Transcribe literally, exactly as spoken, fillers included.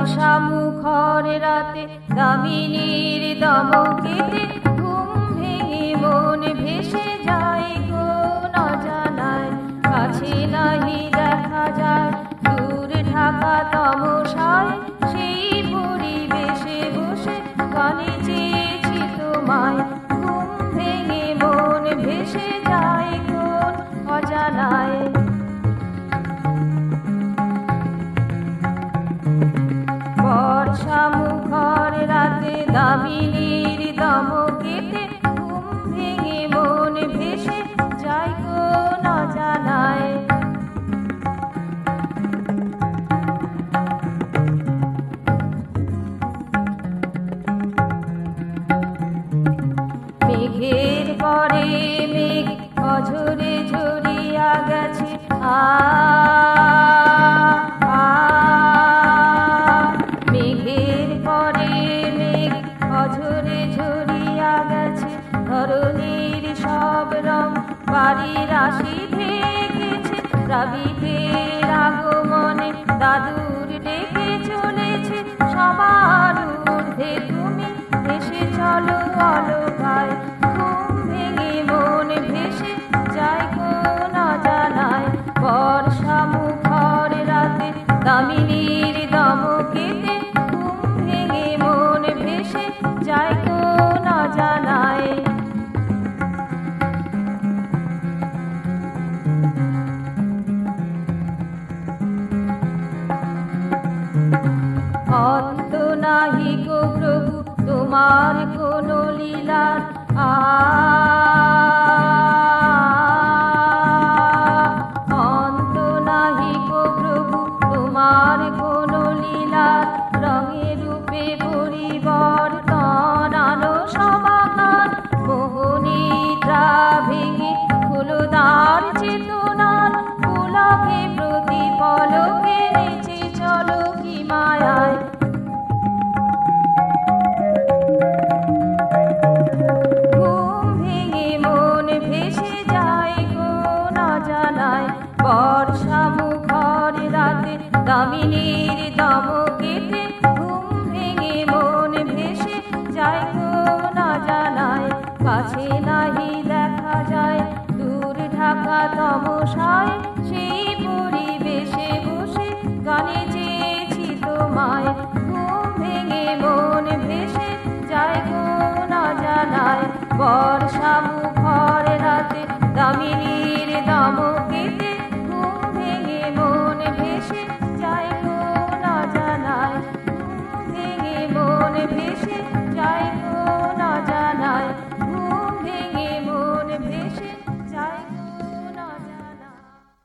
বর্ষা মুখর রাতে দামিনীর দমকেতে ঘুম ভেঙে মন ভেসে যায় কোন অজানায়। কাছে নাহি দেখা যায় দূর ঢাকা তমসায়, সেই পরিবেশে বসে গানে চেয়েছি তোমায়। ঘুম ভেঙে মন ভেসে যায় কোন অজানায়। বর্ষা মুখর রাতে দামিনীর দমকেতে ঘুম ভেঙে মন ভেসে যায় কোন অজানায়। মেঘের পরে মেঘ অঝরে ঝরিয়া গেছে, আ মেঘের পরে মেঘ অঝরে ঝরিয়া গেছে। ধরণীর সব রং বাড়ির আসি ঢেকেছে, রাবিতের আগমনে দাদুর ডেকে চলেছে। সবার ঊর্ধ্বে তুমি ভেসে চলো অলকায়। ঘুম ভেঙে মন ভেসে যায় কোন অজানায়। বর্ষা মুখর রাতে দামিনীর দমকেতে ঘুম ভেঙে মন ভেসে যায় কোন অজানায়। অন্ত নাহি গো প্রভু তোমার কোন লীলার, আ অন্ত নাহি গো প্রভু তোমার কোন লীলার। রঙে রূপে পরিবর্তন আনো সমাকার, মোহনিদ্রা ভেঙে খুলো দ্বার চেতনার। পুলকে প্রতিপলকে নেচে চলো কি মায়ায়। ঘুম ভেঙে মন ভেসে যায় কোন অজানায়। বর্ষা মুখর রাতে দামিনীর দমকেতে ঘুম ভেঙে মন ভেসে যায় কোন অজানায়। কাছে নাহি দেখা যায় দূর ঢাকা তমসায়, সেই পরিবেশে বসে গানে চেয়েছি তোমায়। ঘুম ভেঙে মন ভেসে যায় কোন অজানায়। বর্ষা মুখর রাতে দামিনী